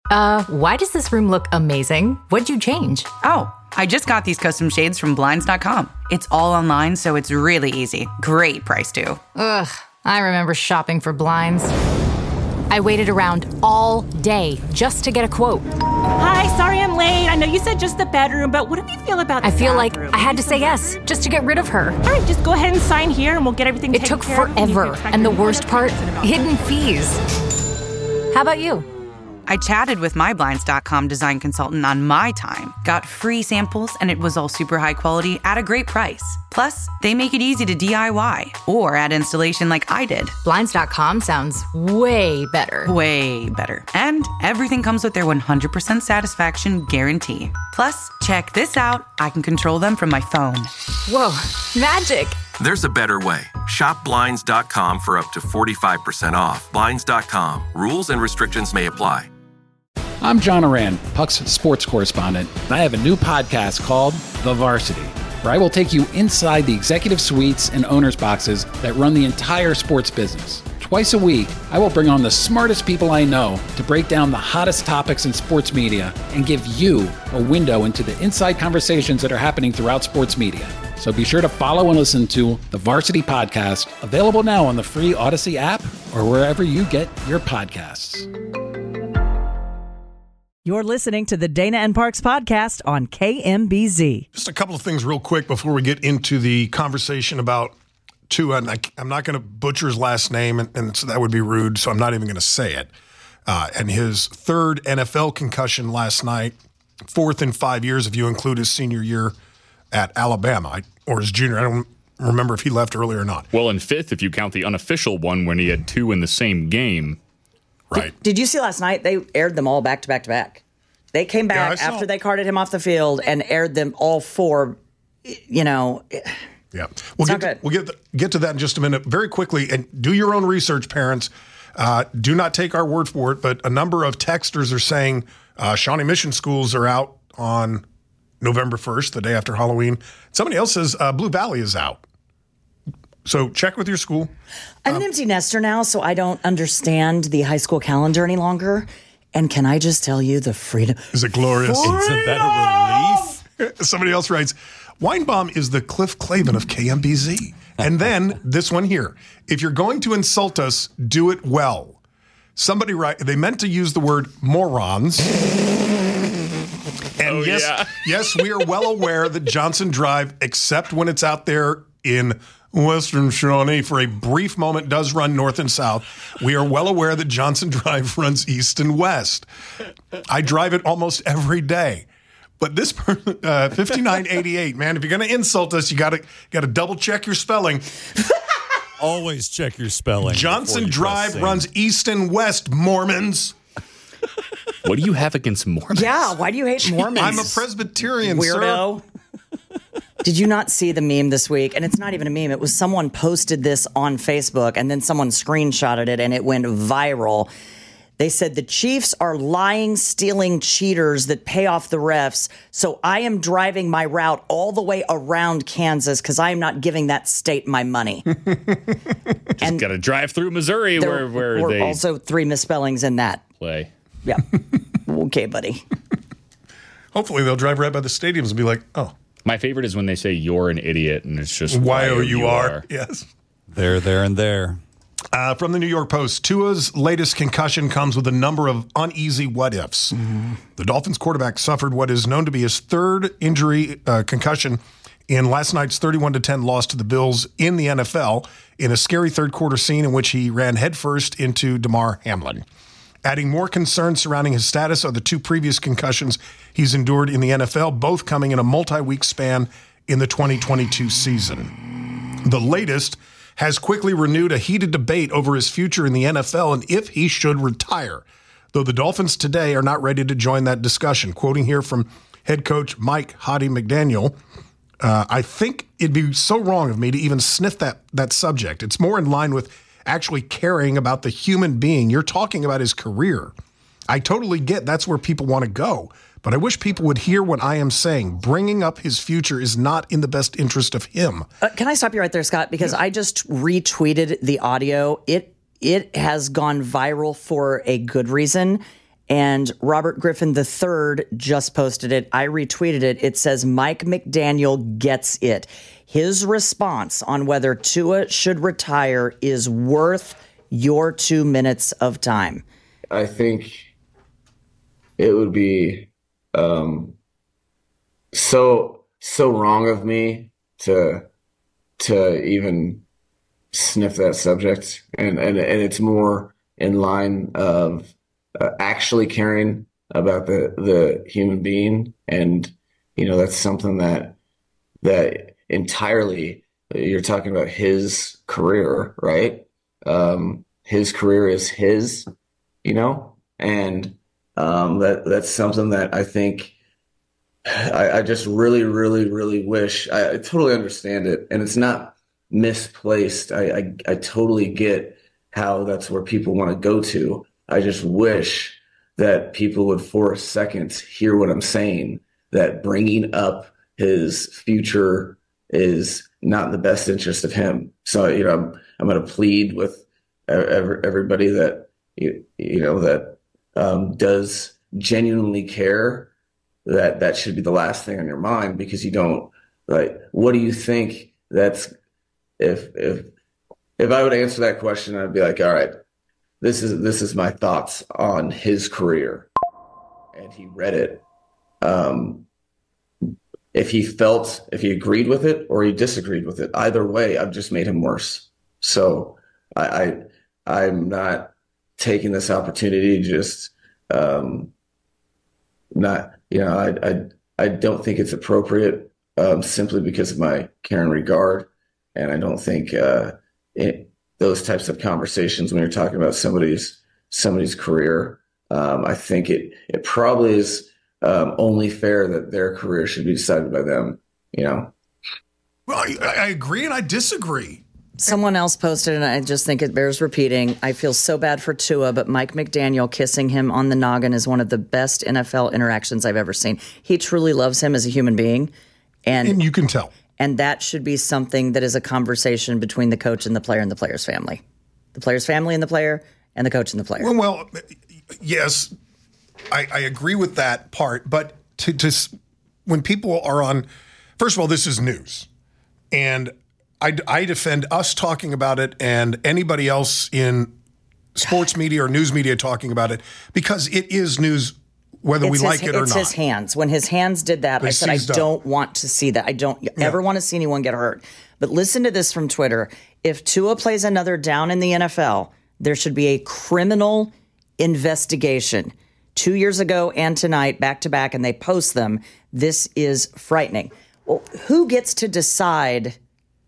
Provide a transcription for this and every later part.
Why does this room look amazing? What'd you change? Oh, I just got these custom shades from Blinds.com. It's all online, so it's really easy. Great price, too. Ugh, I remember shopping for blinds. I waited around all day just to get a quote. Hi, sorry I'm late. I know you said just the bedroom, but what do you feel about the I feel bathroom? like I had to say yes just to get rid of her. All right, just go ahead and sign here and we'll get everything It taken took care of. forever, and the worst part, hidden fees. How about you? I chatted with my Blinds.com design consultant on my time, got free samples, and it was all super high quality at a great price. Plus, they make it easy to DIY or add installation like I did. Blinds.com sounds way better. Way better. And everything comes with their 100% satisfaction guarantee. Plus, check this out. I can control them from my phone. Whoa, magic. There's a better way. Shop Blinds.com for up to 45% off. Blinds.com. Rules and restrictions may apply. I'm John Oran, Puck's sports correspondent, and I have a new podcast called The Varsity, where I will take you inside the executive suites and owners' boxes that run the entire sports business. Twice a week, I will bring on the smartest people I know to break down the hottest topics in sports media and give you a window into the inside conversations that are happening throughout sports media. So be sure to follow and listen to The Varsity Podcast, available now on the free Odyssey app or wherever you get your podcasts. You're listening to the Dana and Parks podcast on KMBZ. Just a couple of things real quick before we get into the conversation about Tua. And I'm not going to butcher his last name, and so that would be rude, so I'm not even going to say it. And his third NFL concussion last night, fourth in 5 years if you include his senior year at Alabama, or his junior. I don't remember if he left early or not. Well, in fifth, if you count the unofficial one when he had two in the same game. Right. Did you see last night? They aired them all back to back to back. They came back after they carted him off the field and aired them all four. You know. Yeah, we'll get to that in just a minute. Very quickly, and do your own research, parents. Do not take our word for it, but a number of texters are saying Shawnee Mission schools are out on November 1st, the day after Halloween. Somebody else says Blue Valley is out. So check with your school. I'm an empty nester now, so I don't understand the high school calendar any longer. And can I just tell you the freedom? Is it glorious? Isn't that a relief? Somebody else writes, Weinbaum is the Cliff Clavin of KMBZ. And then this one here. If you're going to insult us, do it well. Somebody they meant to use the word morons. And yes, we are well aware that Johnson Drive, except when it's out there in Western Shawnee, for a brief moment does run north and south. We are well aware that Johnson Drive runs east and west. I drive it almost every day. But this 5988, man, if you're going to insult us, you got to double check your spelling. Always check your spelling. Johnson Drive runs east and west, Mormons. What do you have against Mormons? Yeah, why do you hate Mormons? I'm a Presbyterian, weirdo. Sir. Did you not see the meme this week? And it's not even a meme. It was someone posted this on Facebook, and then someone screenshotted it, and it went viral. They said the Chiefs are lying, stealing cheaters that pay off the refs. So I am driving my route all the way around Kansas because I am not giving that state my money. Just got to drive through Missouri where they also three misspellings in that play. Yeah. Okay, buddy. Hopefully they'll drive right by the stadiums and be like, oh. My favorite is when they say you're an idiot and it's just Y-O-U-R. Yes. There, and there. From the New York Post, Tua's latest concussion comes with a number of uneasy what-ifs. Mm-hmm. The Dolphins quarterback suffered what is known to be his third injury concussion in last night's 31-10 loss to the Bills in the NFL in a scary third-quarter scene in which he ran headfirst into Damar Hamlin. Adding more concerns surrounding his status are the two previous concussions he's endured in the NFL, both coming in a multi-week span in the 2022 season. The latest has quickly renewed a heated debate over his future in the NFL and if he should retire, though the Dolphins today are not ready to join that discussion. Quoting here from head coach Mike Hottie McDaniel, I think it'd be so wrong of me to even sniff that subject. It's more in line with actually caring about the human being. You're talking about his career. I totally get that's where people want to go, but I wish people would hear what I am saying. Bringing up his future is not in the best interest of him. Can I stop you right there, Scott? Because I just retweeted the audio. It has gone viral for a good reason. And Robert Griffin III just posted it. I retweeted it. It says, Mike McDaniel gets it. His response on whether Tua should retire is worth your 2 minutes of time. I think it would be so wrong of me to even sniff that subject, and it's more in line of actually caring about the human being, and that's something that entirely, you're talking about his career, right? His career is his, and that's something that I think I just really, really, really wish. I totally understand it, and it's not misplaced. I totally get how that's where people want to go to. I just wish that people would for a second hear what I'm saying, that bringing up his future is not in the best interest of him. So, I'm going to plead with everybody that, that does genuinely care, that should be the last thing on your mind, because you don't, what do you think that's, if I would answer that question, I'd be like, all right, this is my thoughts on his career. And he read it. If he agreed with it or he disagreed with it, either way, I've just made him worse. So I'm not taking this opportunity to just, I don't think it's appropriate, simply because of my care and regard. And I don't think, those types of conversations, when you're talking about somebody's career, I think it probably is only fair that their career should be decided by them. Well, I agree and I disagree. Someone else posted, and I just think it bears repeating. I feel so bad for Tua, but Mike McDaniel kissing him on the noggin is one of the best NFL interactions I've ever seen. He truly loves him as a human being, and you can tell. And that should be something that is a conversation between the coach and the player and the player's family. The player's family and the player, and the coach and the player. Well, yes, I agree with that part. But to when people are on, first of all, this is news. And I defend us talking about it and anybody else in sports media or news media talking about it, because it is news, whether we like it or not. It's his hands. When his hands did that, I said, I don't want to see that. I don't ever want to see anyone get hurt. But listen to this from Twitter. If Tua plays another down in the NFL, there should be a criminal investigation. 2 years ago and tonight, back to back, and they post them. This is frightening. Well, who gets to decide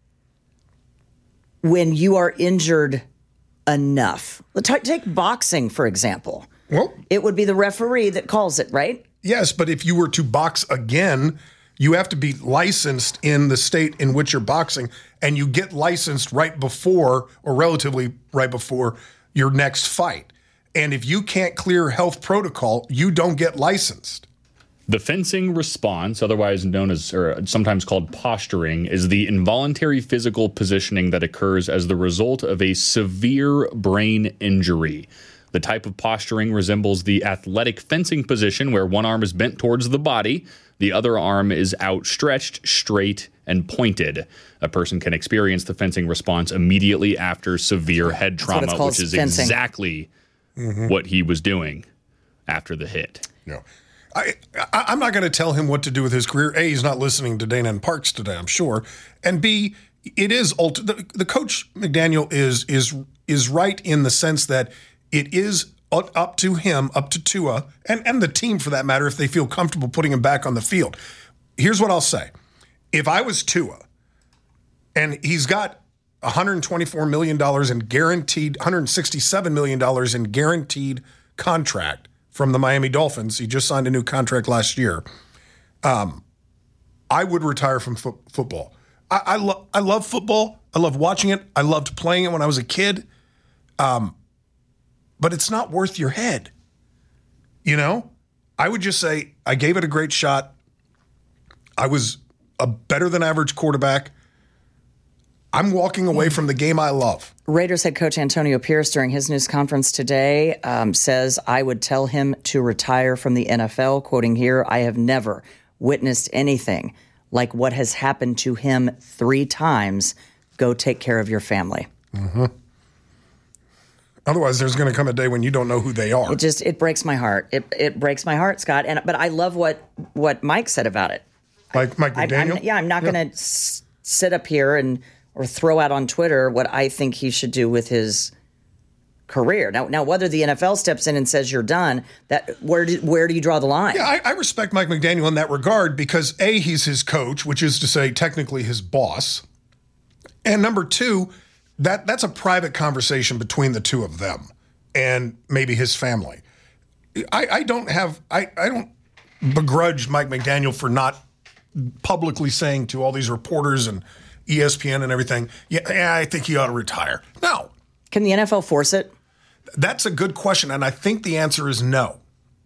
when you are injured enough? Take boxing, for example. Well, it would be the referee that calls it, right? Yes, but if you were to box again, you have to be licensed in the state in which you're boxing, and you get licensed right before, or relatively right before, your next fight. And if you can't clear health protocol, you don't get licensed. The fencing response, otherwise known as, or sometimes called posturing, is the involuntary physical positioning that occurs as the result of a severe brain injury. The type of posturing resembles the athletic fencing position, where one arm is bent towards the body, the other arm is outstretched, straight, and pointed. A person can experience the fencing response immediately after severe head trauma, which is fencing. Exactly what he was doing after the hit. No. I'm not going to tell him what to do with his career. A, he's not listening to Dana and Parks today, I'm sure. And B, it is the coach McDaniel is right in the sense that it is up to him, up to Tua, and the team for that matter, if they feel comfortable putting him back on the field. Here's what I'll say. If I was Tua, and he's got $124 million in guaranteed, $167 million in guaranteed contract from the Miami Dolphins. He just signed a new contract last year. I would retire from football. I love football. I love watching it. I loved playing it when I was a kid. But it's not worth your head. I would just say I gave it a great shot. I was a better than average quarterback. I'm walking away from the game I love. Raiders head coach Antonio Pierce, during his news conference today, says, I would tell him to retire from the NFL. Quoting here, I have never witnessed anything like what has happened to him 3 times. Go take care of your family. Mm-hmm. Otherwise, there's going to come a day when you don't know who they are. It breaks my heart. It breaks my heart, Scott. But I love what Mike said about it. Mike McDaniel? I'm not going to sit up here or throw out on Twitter what I think he should do with his career. Now, whether the NFL steps in and says you're done, where do you draw the line? Yeah, I respect Mike McDaniel in that regard because A, he's his coach, which is to say technically his boss. And number 2, that's a private conversation between the two of them and maybe his family. I don't begrudge Mike McDaniel for not publicly saying to all these reporters and ESPN and everything, yeah, I think he ought to retire. No. Can the NFL force it? That's a good question, and I think the answer is no.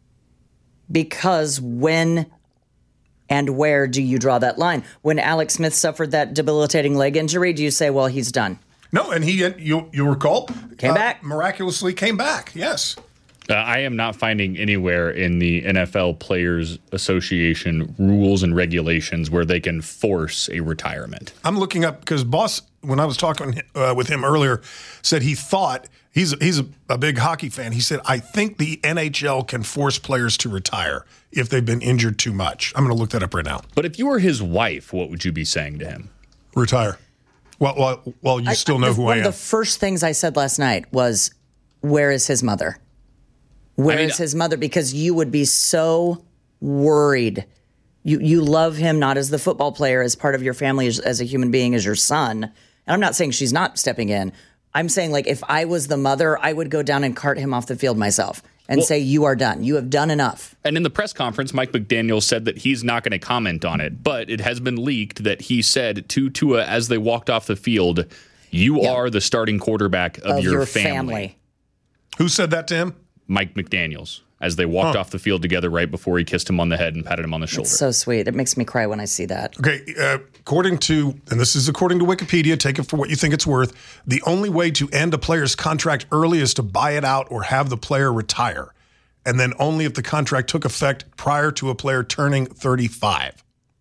Because when and where do you draw that line? When Alex Smith suffered that debilitating leg injury, do you say, well, he's done? No, and you'll recall, came back. Miraculously came back, yes. I am not finding anywhere in the NFL Players Association rules and regulations where they can force a retirement. I'm looking up because Boss, when I was talking with him earlier, said he thought he's a big hockey fan. He said, I think the NHL can force players to retire if they've been injured too much. I'm going to look that up right now. But if you were his wife, what would you be saying to him? Retire. Well, you still know who I am. One of the first things I said last night was, where is his mother? Where is his mother? Because you would be so worried. You love him not as the football player, as part of your family, as a human being, as your son. And I'm not saying she's not stepping in. I'm saying, like, if I was the mother, I would go down and cart him off the field myself and say, you are done. You have done enough. And in the press conference, Mike McDaniel said that he's not going to comment on it. But it has been leaked that he said to Tua as they walked off the field, you are the starting quarterback of your family. Who said that to him? Mike McDaniels, as they walked off the field together right before he kissed him on the head and patted him on the shoulder. It's so sweet. It makes me cry when I see that. Okay, according to Wikipedia, take it for what you think it's worth, the only way to end a player's contract early is to buy it out or have the player retire, and then only if the contract took effect prior to a player turning 35.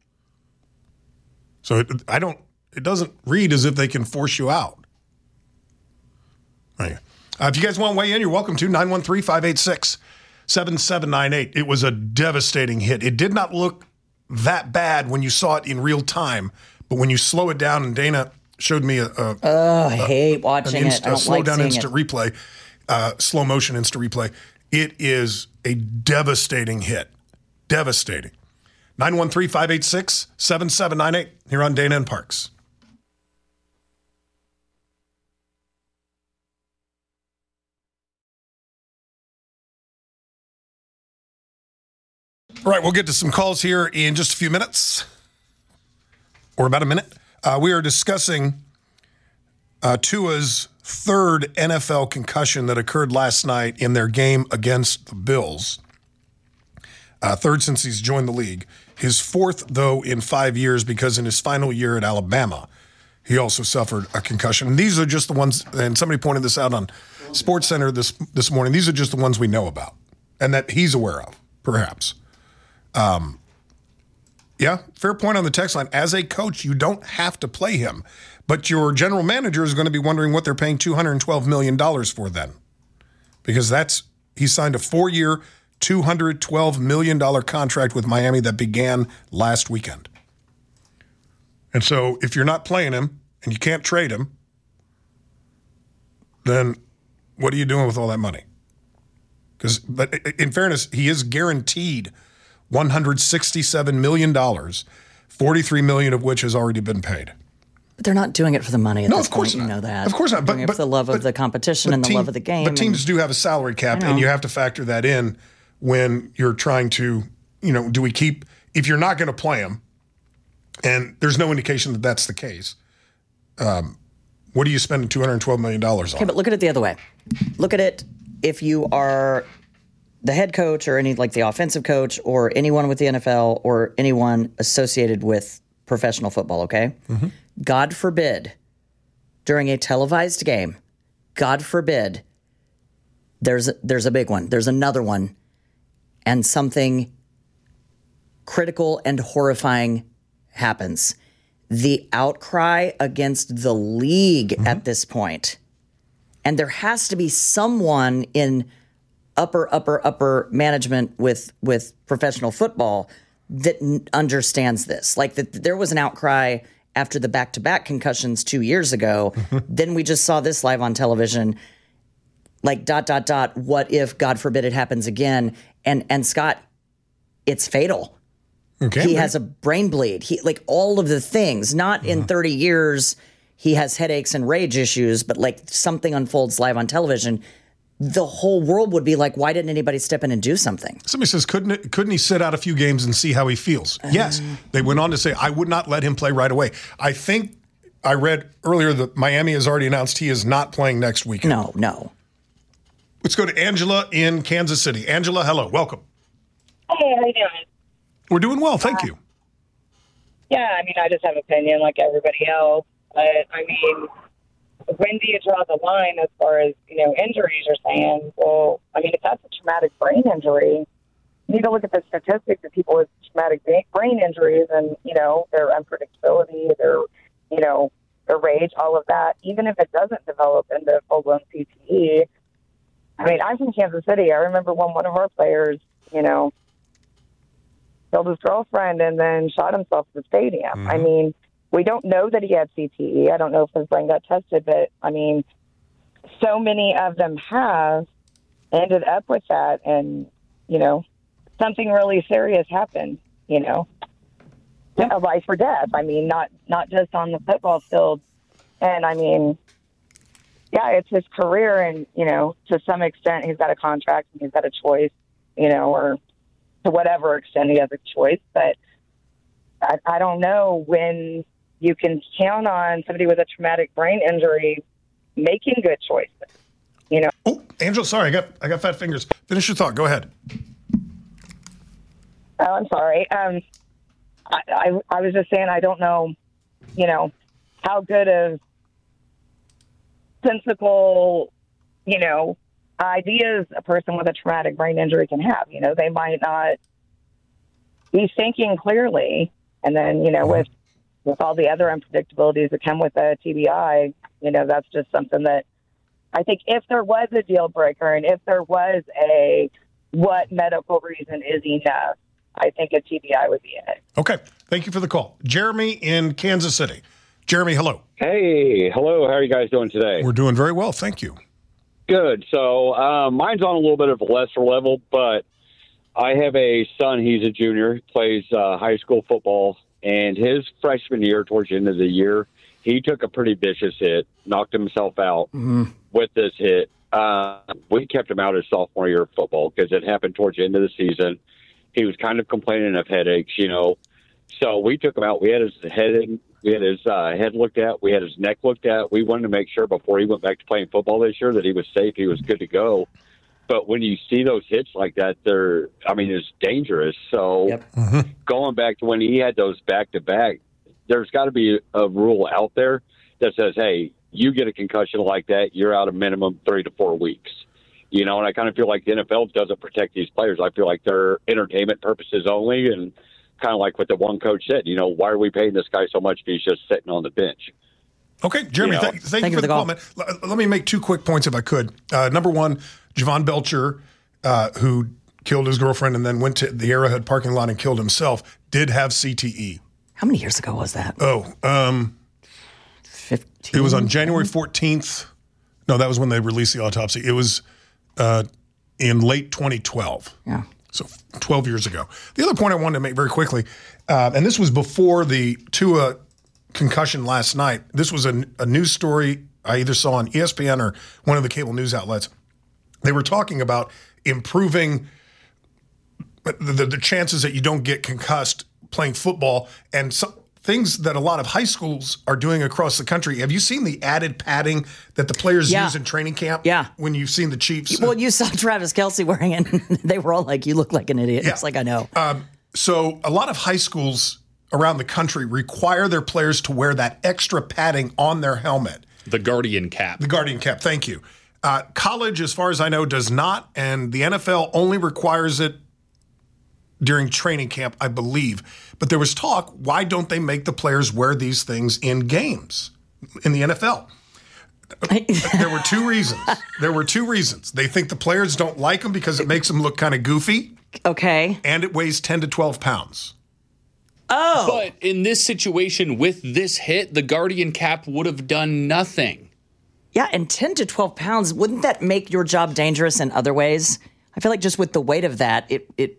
So it doesn't read as if they can force you out. Right. If you guys want to weigh in, you're welcome to 913-586-7798. It was a devastating hit. It did not look that bad when you saw it in real time, but when you slow it down, and Dana showed me I hate watching it. I don't slow like down seeing instant it. replay, slow motion instant replay. It is a devastating hit. Devastating. 913-586-7798 here on Dana and Parks. All right, we'll get to some calls here in just a few minutes, or about a minute. We are discussing Tua's third NFL concussion that occurred last night in their game against the Bills. Third since he's joined the league. His fourth, though, in 5 years, because in his final year at Alabama, he also suffered a concussion. And these are just the ones, and somebody pointed this out on SportsCenter this morning, these are just the ones we know about and that he's aware of, perhaps. Yeah, fair point on the text line. As a coach, you don't have to play him, but your general manager is going to be wondering what they're paying $212 million for then, because he signed a 4-year, $212 million contract with Miami that began last weekend. And so if you're not playing him and you can't trade him, then what are you doing with all that money? But in fairness, he is guaranteed $167 million, $43 million of which has already been paid. But they're not doing it for the money at this point. You know that. Of course not. They're doing it for the love of the competition and the love of the game. But teams do have a salary cap, and you have to factor that in when you're trying to, do we keep, if you're not going to play him, and there's no indication that that's the case, what are you spending $212 million on? Okay, but look at it the other way. Look at it if you are the head coach or the offensive coach or anyone with the NFL or anyone associated with professional football, okay? Mm-hmm. God forbid during a televised game, God forbid, there's a big one, there's another one, and something critical and horrifying happens. The outcry against the league at this point, and there has to be someone in upper management with professional football that understands this. Like that, there was an outcry after the back-to-back concussions 2 years ago. Then we just saw this live on television. Like ... What if, God forbid, it happens again? And Scott, it's fatal. Okay, he has a brain bleed. He like all of the things. Not in 30 years he has headaches and rage issues, but like something unfolds live on television. The whole world would be like, why didn't anybody step in and do something? Somebody says, couldn't he sit out a few games and see how he feels? Yes. They went on to say, I would not let him play right away. I think I read earlier that Miami has already announced he is not playing next weekend. No. Let's go to Angela in Kansas City. Angela, hello. Welcome. Hey, how you doing? We're doing well. Thank you. Yeah, I mean, I just have an opinion like everybody else. But, I mean, when do you draw the line as far as, injuries are saying? Well, I mean, if that's a traumatic brain injury, you need to look at the statistics of people with traumatic brain injuries and, their unpredictability, their rage, all of that. Even if it doesn't develop into full-blown CTE. I mean, I'm from Kansas City. I remember when one of our players, killed his girlfriend and then shot himself at the stadium. I mean, we don't know that he had CTE. I don't know if his brain got tested, but I mean, so many of them have ended up with that, and something really serious happened. A life or death. I mean, not just on the football field, and I mean, yeah, it's his career, and to some extent, he's got a contract and he's got a choice, or to whatever extent he has a choice, but I don't know when you can count on somebody with a traumatic brain injury making good choices. Oh, Angela, sorry, I got fat fingers. Finish your thought. Go ahead. Oh, I'm sorry. I was just saying I don't know, how good of sensible, ideas a person with a traumatic brain injury can have. They might not be thinking clearly, and then with all the other unpredictabilities that come with a TBI, that's just something that I think if there was a deal breaker and if there was a what medical reason is enough, I think a TBI would be it. Okay, thank you for the call. Jeremy in Kansas City. Jeremy, hello. Hey, hello. How are you guys doing today? We're doing very well, thank you. Good. So mine's on a little bit of a lesser level, but I have a son. He's a junior, plays high school football, and his freshman year, towards the end of the year, he took a pretty vicious hit, knocked himself out with this hit. We kept him out his sophomore year of football because it happened towards the end of the season. He was kind of complaining of headaches, So we took him out. We had his head looked at. We had his neck looked at. We wanted to make sure before he went back to playing football this year that he was safe, he was good to go. But when you see those hits like that, it's dangerous. So going back to when he had those back-to-back, there's got to be a rule out there that says, hey, you get a concussion like that, you're out a minimum 3 to 4 weeks. And I kind of feel like the NFL doesn't protect these players. I feel like they're entertainment purposes only, and kind of like what the one coach said, why are we paying this guy so much if he's just sitting on the bench? Okay, Jeremy, thank you for the comment. Let me make 2 quick points if I could. Number one, Javon Belcher, who killed his girlfriend and then went to the Arrowhead parking lot and killed himself, did have CTE. How many years ago was that? 15? It was on January 14th. No, that was when they released the autopsy. It was in late 2012. Yeah. So 12 years ago. The other point I wanted to make very quickly, and this was before the Tua concussion last night. This was a news story I either saw on ESPN or one of the cable news outlets. They were talking about improving the chances that you don't get concussed playing football, and some things that a lot of high schools are doing across the country. Have you seen the added padding that the players use in training camp? Yeah. When you've seen the Chiefs? Well, you saw Travis Kelce wearing it. They were all like, you look like an idiot. Yeah. It's like, I know. So a lot of high schools around the country require their players to wear that extra padding on their helmet. The Guardian cap. The Guardian cap, thank you. College, as far as I know, does not, and the NFL only requires it during training camp, I believe. But there was talk, why don't they make the players wear these things in games in the NFL? There were two reasons. They think the players don't like them because it makes them look kind of goofy. Okay. And it weighs 10 to 12 pounds. Oh. But in this situation, with this hit, the Guardian cap would have done nothing. Yeah, and 10 to 12 pounds, wouldn't that make your job dangerous in other ways? I feel like just with the weight of that, it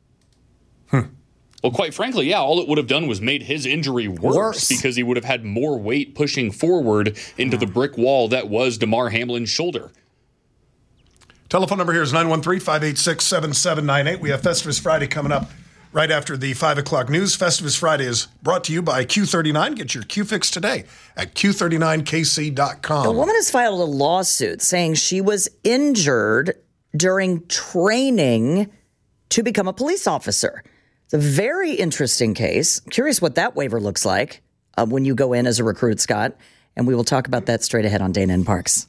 Well, quite frankly, yeah, all it would have done was made his injury worse. Because he would have had more weight pushing forward into the brick wall that was DeMar Hamlin's shoulder. Telephone number here is 913-586-7798. We have Festivus Friday coming up right after the 5 o'clock news. Festivus Friday is brought to you by Q39. Get your Q fix today at Q39KC.com. The woman has filed a lawsuit saying she was injured during training to become a police officer. It's a very interesting case. Curious what that waiver looks like when you go in as a recruit, Scott. And we will talk about that straight ahead on Dana and Parks.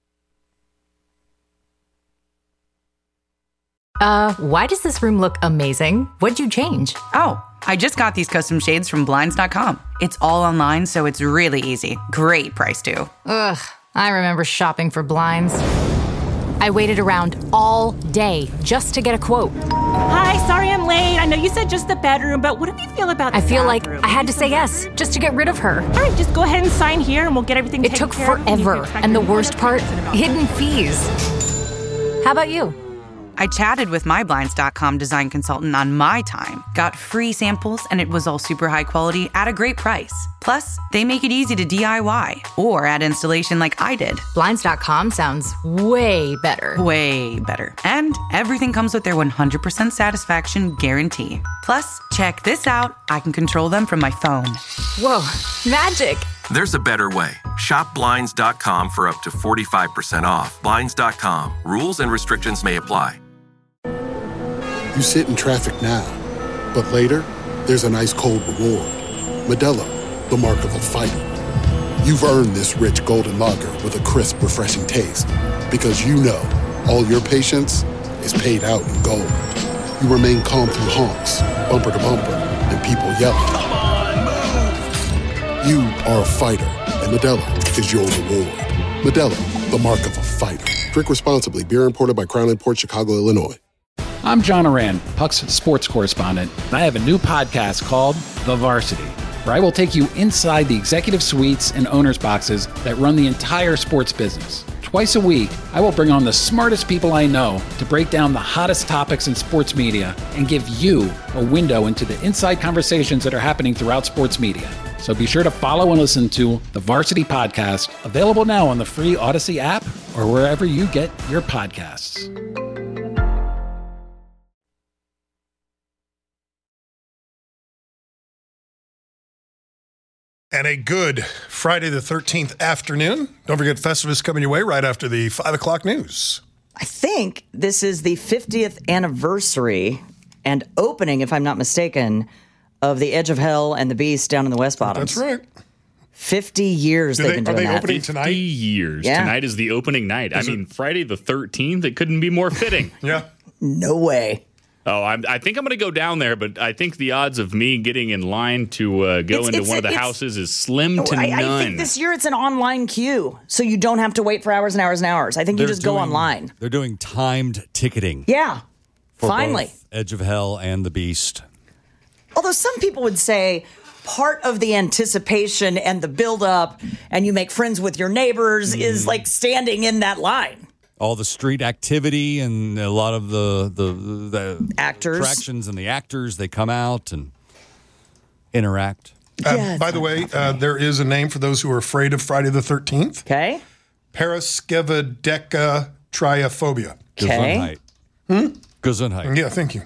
Why does this room look amazing? What'd you change? Oh, I just got these custom shades from Blinds.com. It's all online, so it's really easy. Great price, too. Ugh, I remember shopping for blinds. I waited around all day just to get a quote. Hi, sorry I'm late. I know you said just the bedroom, but what do you feel about the I feel bathroom? like I had to say yes just to get rid of her. All right, just go ahead and sign here and we'll get everything It taken took care of. forever, and the worst part, hidden fees. How about you? I chatted with my Blinds.com design consultant on my time, got free samples, and it was all super high quality at a great price. Plus, they make it easy to DIY or add installation like I did. Blinds.com sounds way better. Way better. And everything comes with their 100% satisfaction guarantee. Plus, check this out. I can control them from my phone. Whoa, magic. There's a better way. Shop Blinds.com for up to 45% off. Blinds.com. Rules and restrictions may apply. You sit in traffic now, but later, there's an ice-cold reward. Modelo, the mark of a fighter. You've earned this rich golden lager with a crisp, refreshing taste. Because you know, all your patience is paid out in gold. You remain calm through honks, bumper to bumper, and people yelling. Come on, move! You are a fighter, and Modelo is your reward. Modelo, the mark of a fighter. Drink responsibly. Beer imported by Crown Imports, Chicago, Illinois. I'm John Oran, Puck's sports correspondent, and I have a new podcast called The Varsity, where I will take you inside the executive suites and owners' boxes that run the entire sports business. Twice a week, I will bring on the smartest people I know to break down the hottest topics in sports media and give you a window into the inside conversations that are happening throughout sports media. So be sure to follow and listen to The Varsity Podcast, available now on the free Odyssey app or wherever you get your podcasts. And a good Friday the 13th afternoon. Don't forget Festivus coming your way right after the 5 o'clock news. I think this is the 50th anniversary and opening, if I'm not mistaken, of the Edge of Hell and the Beast down in the West Bottoms. That's right. 50 years they've been doing that. Are they opening tonight? 50 years. Yeah. Tonight is the opening night. Friday the 13th, it couldn't be more fitting. Yeah. No way. Oh, I think I'm going to go down there, but I think the odds of me getting in line to go into one of the houses is slim to none. I think this year it's an online queue, so you don't have to wait for hours and hours and hours. I think you just go online. They're doing timed ticketing. Yeah, for finally. Both Edge of Hell and the Beast. Although some people would say part of the anticipation and the build-up and you make friends with your neighbors is like standing in that line. All the street activity and a lot of the actors, attractions and the actors, they come out and interact. By the way, there is a name for those who are afraid of Friday the 13th. Okay. Paraskevedecatriophobia. Okay. Gesundheit. Yeah, thank you.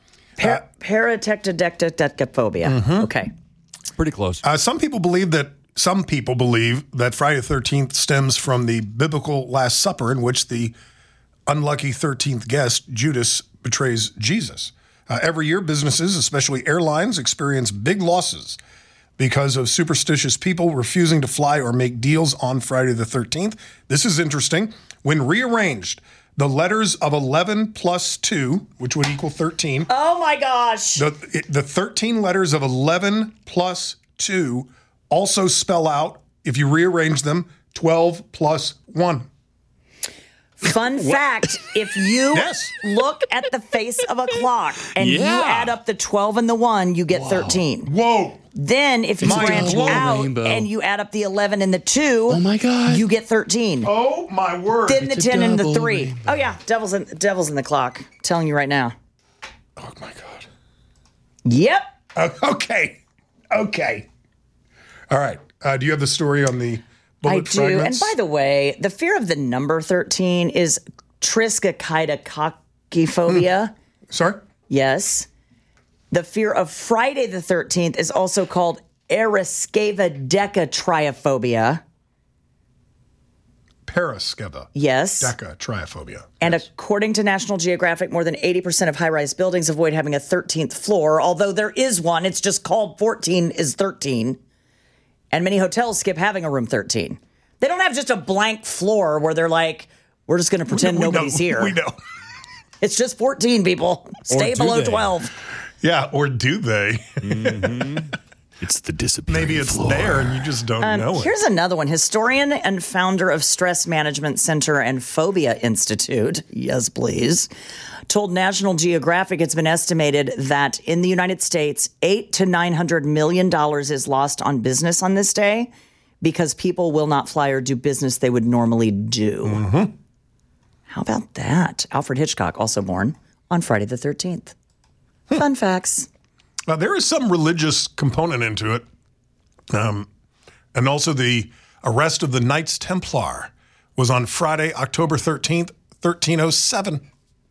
Paratectodectaphobia. Mm-hmm. Okay. Pretty close. Some people believe that Friday the 13th stems from the biblical Last Supper, in which the unlucky 13th guest, Judas, betrays Jesus. Every year, businesses, especially airlines, experience big losses because of superstitious people refusing to fly or make deals on Friday the 13th. This is interesting. When rearranged, the letters of 11 plus 2, which would equal 13. Oh my gosh. The 13 letters of 11 plus 2 also spell out, if you rearrange them, 12 plus 1. Fun fact, if you look at the face of a clock and you add up the 12 and the 1, you get 13. Whoa. Then if you branch out and you add up the 11 and the 2, oh my God, you get 13. Oh my word. Then the 10 and the 3. Oh yeah, devil's in the clock. I'm telling you right now. Oh my God. Yep. Okay. All right. Do you have the story on the bullet fragments? And by the way, the fear of the number 13 is triskaidekaphobia. Sorry? Yes. The fear of Friday the 13th is also called eriskeva-decatriophobia. Paraskeva. Yes. Decatriophobia. And according to National Geographic, more than 80% of high-rise buildings avoid having a 13th floor, although there is one. It's just called 14 is 13. And many hotels skip having a room 13. They don't have just a blank floor where they're like, we're just going to pretend nobody's here. We know. It's just 14, people. Stay below 12. Yeah, or do they? It's the disappearing Maybe it's floor. there and you just don't know it. Here's another one. Historian and founder of Stress Management Center and Phobia Institute, yes, please, told National Geographic it's been estimated that in the United States, $800 to $900 million is lost on business on this day because people will not fly or do business they would normally do. Mm-hmm. How about that? Alfred Hitchcock, also born on Friday the 13th. Fun facts. There is some religious component into it. And also the arrest of the Knights Templar was on Friday, October 13th, 1307.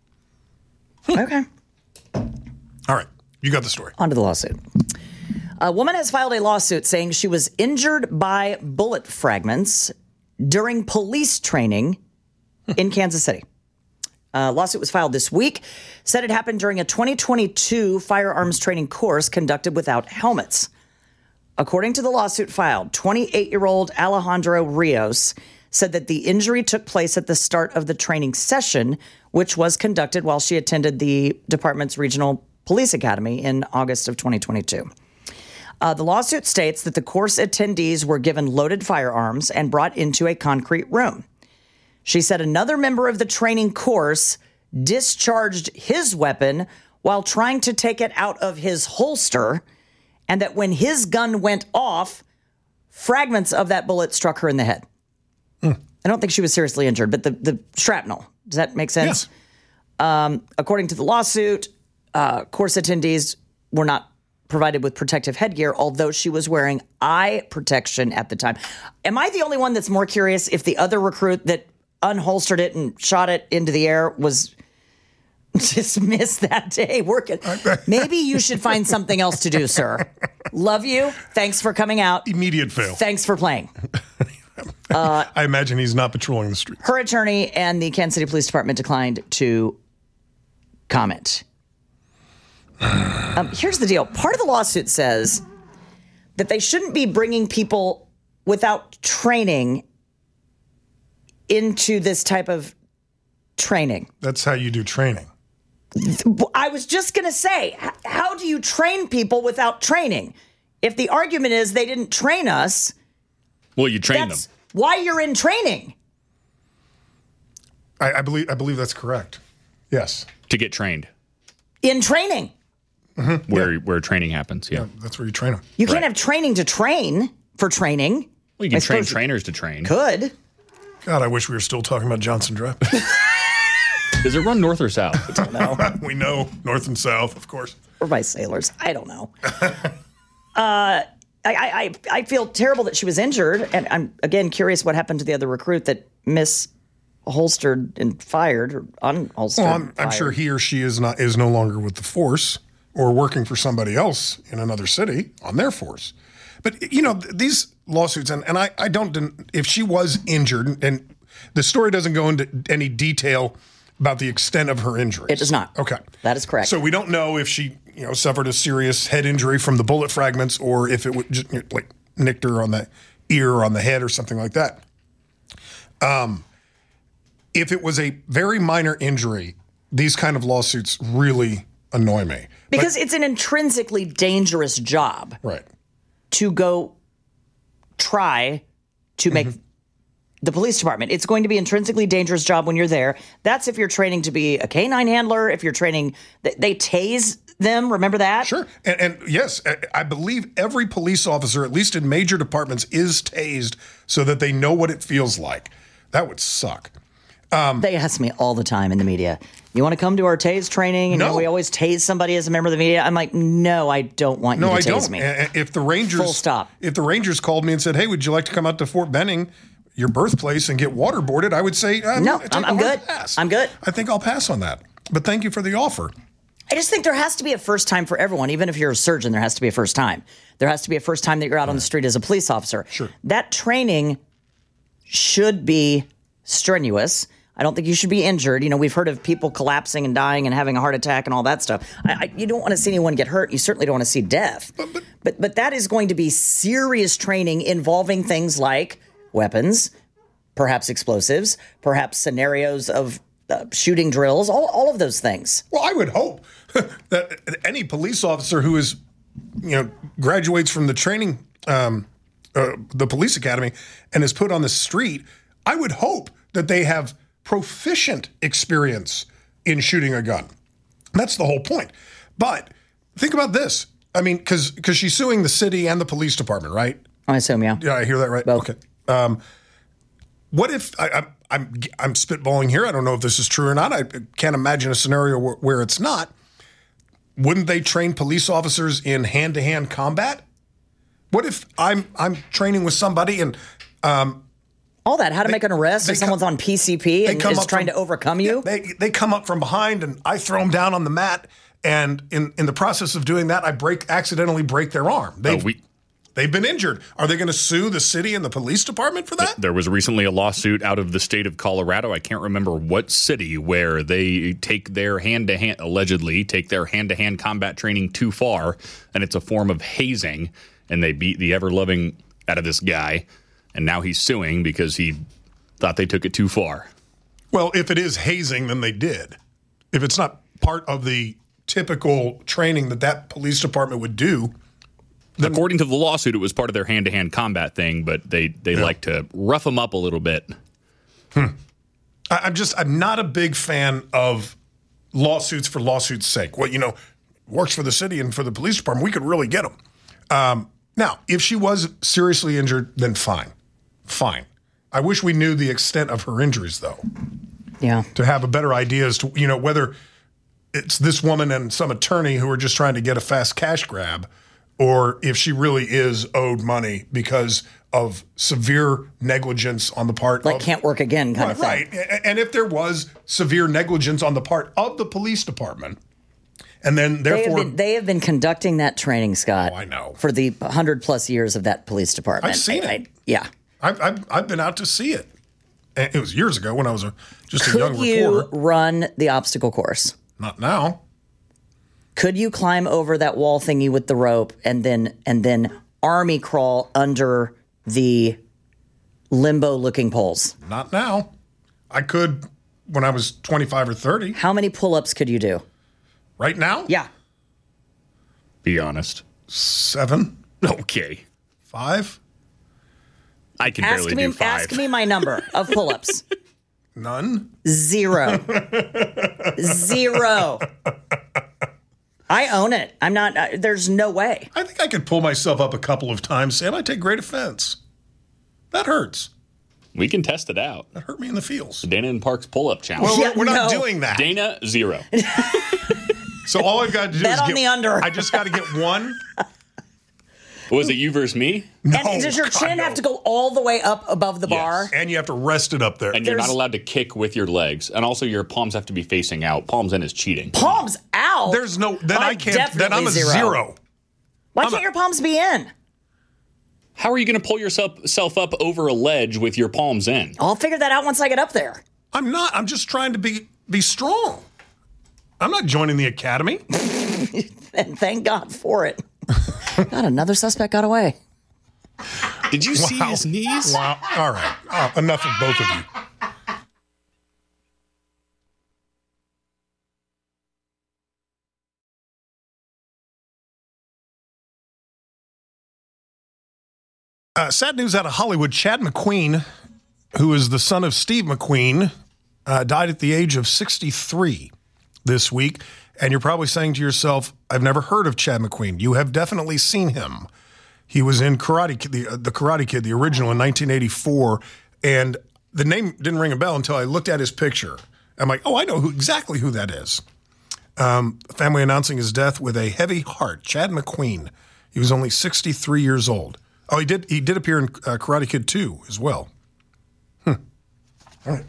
Okay. All right. You got the story. On to the lawsuit. A woman has filed a lawsuit saying she was injured by bullet fragments during police training in Kansas City. Lawsuit was filed this week. Said it happened during a 2022 firearms training course conducted without helmets. According to the lawsuit filed, 28-year-old Alejandro Rios said that the injury took place at the start of the training session, which was conducted while she attended the department's regional police academy in August of 2022. The lawsuit states that the course attendees were given loaded firearms and brought into a concrete room. She said another member of the training course discharged his weapon while trying to take it out of his holster, and that when his gun went off, fragments of that bullet struck her in the head. I don't think she was seriously injured, but the shrapnel. Does that make sense? Yes. According to the lawsuit, course attendees were not provided with protective headgear, although she was wearing eye protection at the time. Am I the only one that's more curious if the other recruit that unholstered it and shot it into the air was dismissed that day working? Maybe you should find something else to do, sir. Love you. Thanks for coming out. Immediate fail. Thanks for playing. I imagine he's not patrolling the streets. Her attorney and the Kansas City Police Department declined to comment. Here's the deal. Part of the lawsuit says that they shouldn't be bringing people without training into this type of training. That's how you do training. I was just going to say, how do you train people without training? If the argument is they didn't train us, well, you train them. That's why you're in training. I believe that's correct. Yes. To get trained. In training. Mm-hmm. Where training happens, yeah. That's where you train them. You can't have training to train for training. Well, you can train trainers to train. Could. God, I wish we were still talking about Johnson Draft. Does it run north or south? I don't know. We know north and south, of course. Or by sailors. I don't know. I feel terrible that she was injured, and I'm again curious what happened to the other recruit that misholstered and fired or unholstered. Well, I'm sure he or she is no longer with the force or working for somebody else in another city on their force. But you know these lawsuits, and I don't. If she was injured, and the story doesn't go into any detail about the extent of her injuries. It does not. Okay, that is correct. So we don't know if she suffered a serious head injury from the bullet fragments, or if it would just like nicked her on the ear or on the head or something like that. If it was a very minor injury, these kind of lawsuits really annoy me. Because it's an intrinsically dangerous job. Right. To go try to make the police department. It's going to be an intrinsically dangerous job when you're there. That's if you're training to be a canine handler, if you're training, they tase them. Remember that? Sure. And yes, I believe every police officer, at least in major departments, is tased so that they know what it feels like. That would suck. They ask me all the time in the media, you want to come to our tase training? And we always tase somebody as a member of the media. I'm like, no, I don't want you to tase me. If the Rangers, full stop. If the Rangers called me and said, hey, would you like to come out to Fort Benning, your birthplace, and get waterboarded, I would say, no, I'm good. I'm good. I think I'll pass on that. But thank you for the offer. I just think there has to be a first time for everyone. Even if you're a surgeon, there has to be a first time. There has to be a first time that you're out on the street as a police officer. Sure. That training should be strenuous. I don't think you should be injured. We've heard of people collapsing and dying and having a heart attack and all that stuff. You don't want to see anyone get hurt. You certainly don't want to see death. But that is going to be serious training involving things like weapons, perhaps explosives, perhaps scenarios of shooting drills, all of those things. Well, I would hope that any police officer who is, graduates from the training, the police academy, and is put on the street, I would hope that they have proficient experience in shooting a gun. That's the whole point. But think about this. I mean, because she's suing the city and the police department, right? I assume, yeah. Yeah, I hear that right. Both. Okay. What if I'm spitballing here? I don't know if this is true or not. I can't imagine a scenario where it's not. Wouldn't they train police officers in hand-to-hand combat? What if I'm training with somebody and all that, how to make an arrest if someone's on PCP and is trying to overcome you? Yeah, they come up from behind and I throw them down on the mat, and in the process of doing that, I accidentally break their arm. They've been injured. Are they going to sue the city and the police department for that? There was recently a lawsuit out of the state of Colorado. I can't remember what city, where they take their allegedly take their hand-to-hand combat training too far, and it's a form of hazing, and they beat the ever-loving out of this guy. And now he's suing because he thought they took it too far. Well, if it is hazing, then they did. If it's not part of the typical training that police department would do. Then according to the lawsuit, it was part of their hand-to-hand combat thing, but they like to rough them up a little bit. I'm not a big fan of lawsuits for lawsuits' sake. Well, works for the city and for the police department, we could really get them. Now, if she was seriously injured, then fine. I wish we knew the extent of her injuries, though. Yeah. To have a better idea as to, whether it's this woman and some attorney who are just trying to get a fast cash grab, or if she really is owed money because of severe negligence on the part of... can't work again kind of thing. Right. And if there was severe negligence on the part of the police department, and then therefore... They have been conducting that training, Scott. Oh, I know. For the 100-plus years of that police department. I've seen it. Yeah. I've been out to see it. And it was years ago when I was just a young reporter. Could you run the obstacle course? Not now. Could you climb over that wall thingy with the rope and then army crawl under the limbo-looking poles? Not now. I could when I was 25 or 30. How many pull-ups could you do? Right now? Yeah. Be honest. 7. Okay. 5. I can barely do 5. Ask me my number of pull-ups. None. 0. 0. I own it. I'm not, there's no way. I think I could pull myself up a couple of times, Sam. I take great offense. That hurts. We can test it out. That hurt me in the feels. The Dana and Parks pull-up challenge. Well, we're not doing that. Dana, 0. So all I've got to do Bet is on the under. I just got to get one. Was it you versus me? No, and does your chin have to go all the way up above the bar? And you have to rest it up there. And you're not allowed to kick with your legs. And also your palms have to be facing out. Palms in is cheating. Palms out? There's no, then I can't, then I'm a 0. Why can't your palms be in? How are you going to pull yourself up over a ledge with your palms in? I'll figure that out once I get up there. I'm not. I'm just trying to be strong. I'm not joining the academy. And thank God for it. God, another suspect got away. Did you see his knees? Wow. All right. Enough of both of you. Sad news out of Hollywood. Chad McQueen, who is the son of Steve McQueen, died at the age of 63 this week. And you're probably saying to yourself, I've never heard of Chad McQueen. You have definitely seen him. He was in Karate Kid, the Karate Kid, the original in 1984. And the name didn't ring a bell until I looked at his picture. I'm like, oh, I know exactly who that is. Family announcing his death with a heavy heart. Chad McQueen. He was only 63 years old. Oh, he did appear in Karate Kid 2 as well. All right.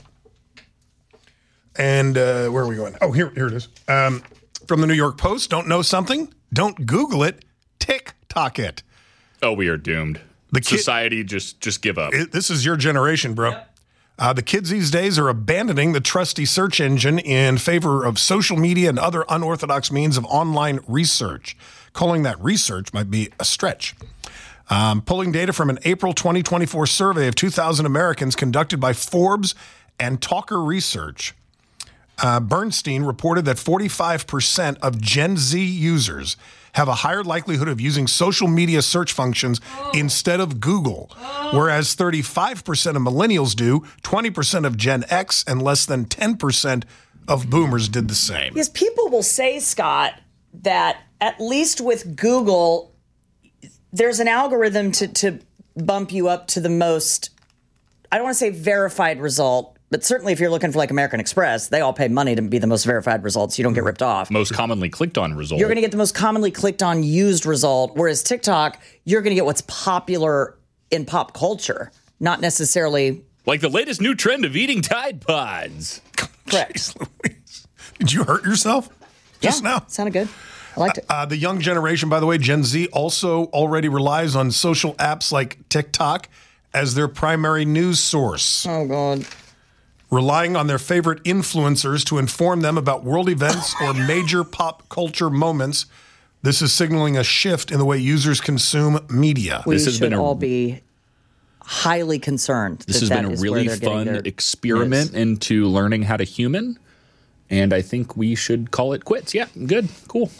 And where are we going? Oh, here it is. From the New York Post, don't know something? Don't Google it. TikTok it. Oh, we are doomed. Society, just give up. This is your generation, bro. Yep. The kids these days are abandoning the trusty search engine in favor of social media and other unorthodox means of online research. Calling that research might be a stretch. Pulling data from an April 2024 survey of 2,000 Americans conducted by Forbes and Talker Research. Bernstein reported that 45% of Gen Z users have a higher likelihood of using social media search functions instead of Google, whereas 35% of millennials do, 20% of Gen X, and less than 10% of boomers did the same. Because people will say, Scott, that at least with Google, there's an algorithm to bump you up to the most, I don't want to say verified result, but certainly if you're looking for like American Express, they all pay money to be the most verified results. You don't get ripped off. Most commonly clicked on result. You're going to get the most commonly clicked on used result, whereas TikTok, you're going to get what's popular in pop culture, not necessarily. Like the latest new trend of eating Tide Pods. Correct. Jeez Louise. Did you hurt yourself just now? Sounded good. I liked it. The young generation, by the way, Gen Z, also already relies on social apps like TikTok as their primary news source. Oh, God. Relying on their favorite influencers to inform them about world events or major pop culture moments. This is signaling a shift in the way users consume media. We should all be highly concerned. This has been a really fun experiment into learning how to human, and I think we should call it quits. Yeah, good, cool.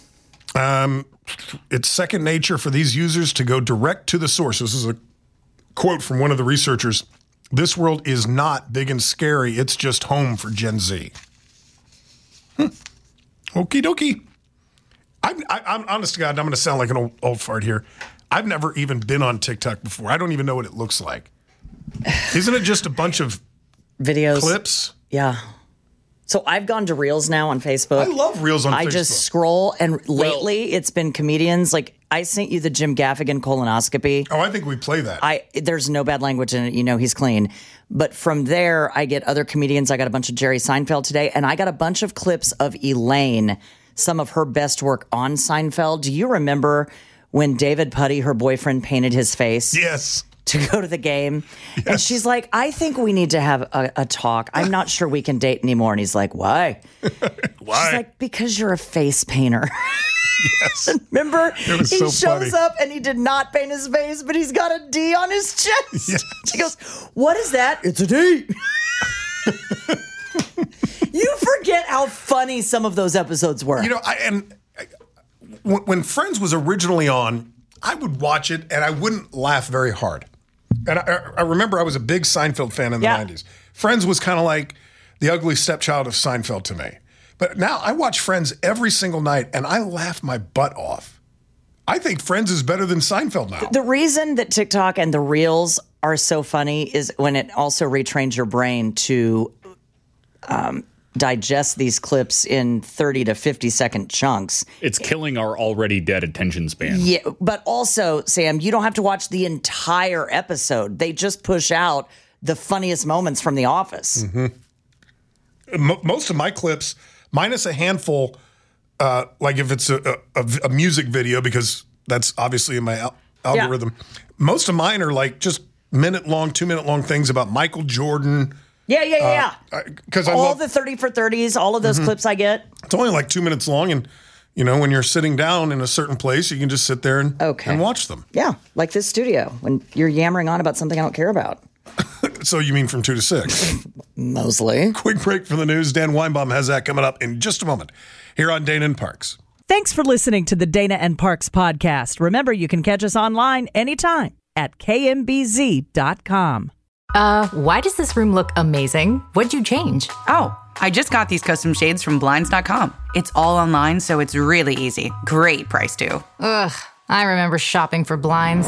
It's second nature for these users to go direct to the source. This is a quote from one of the researchers. This world is not big and scary. It's just home for Gen Z. Okie dokie. I'm honest to God, I'm going to sound like an old fart here. I've never even been on TikTok before. I don't even know what it looks like. Isn't it just a bunch of videos, clips? Yeah. So I've gone to Reels now on Facebook. I love Reels on Facebook. I just scroll, and lately it's been comedians. Like, I sent you the Jim Gaffigan colonoscopy. Oh, I think we play that. There's no bad language in it. You know he's clean. But from there, I get other comedians. I got a bunch of Jerry Seinfeld today, and I got a bunch of clips of Elaine, some of her best work on Seinfeld. Do you remember when David Puddy, her boyfriend, painted his face? Yes. To go to the game. Yes. And she's like, I think we need to have a talk. I'm not sure we can date anymore. And he's like, why? Why? She's like, because you're a face painter. Yes. Remember? He so shows funny. Up and he did not paint his face, but he's got a D on his chest. Yes. She goes, what is that? It's a D. You forget how funny some of those episodes were. You know, when Friends was originally on, I would watch it and I wouldn't laugh very hard. And I remember I was a big Seinfeld fan in the 90s. Friends was kind of like the ugly stepchild of Seinfeld to me. But now I watch Friends every single night and I laugh my butt off. I think Friends is better than Seinfeld now. The reason that TikTok and the Reels are so funny is when it also retrains your brain to digest these clips in 30 to 50 second chunks. It's killing our already dead attention span. Yeah, but also, Sam, you don't have to watch the entire episode. They just push out the funniest moments from The Office. Mm-hmm. Most of my clips, minus a handful, like if it's a music video, because that's obviously in my algorithm, most of mine are like just 2-minute long things about Michael Jordan. Yeah. Because all the 30 for 30s, all of those clips I get. It's only like 2 minutes long, and when you're sitting down in a certain place, you can just sit there and watch them. Yeah, like this studio when you're yammering on about something I don't care about. So you mean from 2 to 6? Mostly. Quick break for the news. Dan Weinbaum has that coming up in just a moment here on Dana and Parks. Thanks for listening to the Dana and Parks podcast. Remember, you can catch us online anytime at kmbz.com. Why does this room look amazing? What'd you change? Oh, I just got these custom shades from Blinds.com. It's all online, so it's really easy. Great price, too. Ugh, I remember shopping for blinds.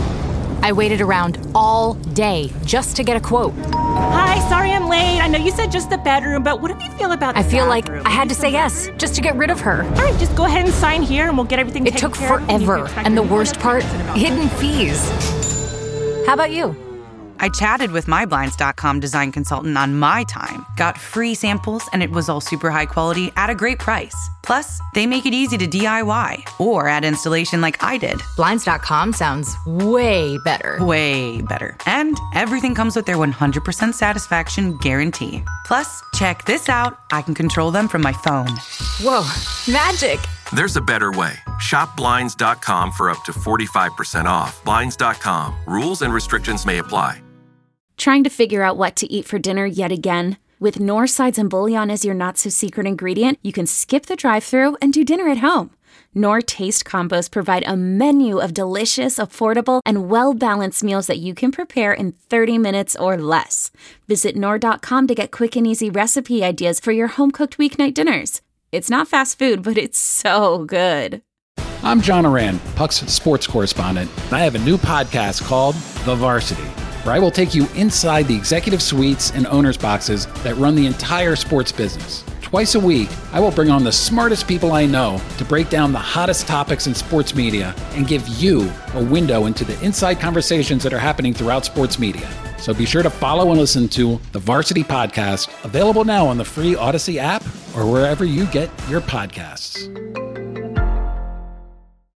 I waited around all day just to get a quote. Hi, sorry I'm late. I know you said just the bedroom, but what do you feel about the I feel bathroom? like I had to say yes just to get rid of her. All right, just go ahead and sign here and we'll get everything taken It took care of. forever, and the worst part, hidden fees. How about you? I chatted with my Blinds.com design consultant on my time, got free samples, and it was all super high quality at a great price. Plus, they make it easy to DIY or add installation like I did. Blinds.com sounds way better. Way better. And everything comes with their 100% satisfaction guarantee. Plus, check this out. I can control them from my phone. Whoa, magic. There's a better way. Shop Blinds.com for up to 45% off. Blinds.com. Rules and restrictions may apply. Trying to figure out what to eat for dinner yet again? With Knorr sides and bouillon as your not-so-secret ingredient, you can skip the drive-thru and do dinner at home. Knorr Taste Combos provide a menu of delicious, affordable, and well-balanced meals that you can prepare in 30 minutes or less. Visit Knorr.com to get quick and easy recipe ideas for your home-cooked weeknight dinners. It's not fast food, but it's so good. I'm John Oran, Puck's sports correspondent, and I have a new podcast called The Varsity, where I will take you inside the executive suites and owners' boxes that run the entire sports business. Twice a week, I will bring on the smartest people I know to break down the hottest topics in sports media and give you a window into the inside conversations that are happening throughout sports media. So be sure to follow and listen to The Varsity Podcast, available now on the free Odyssey app or wherever you get your podcasts.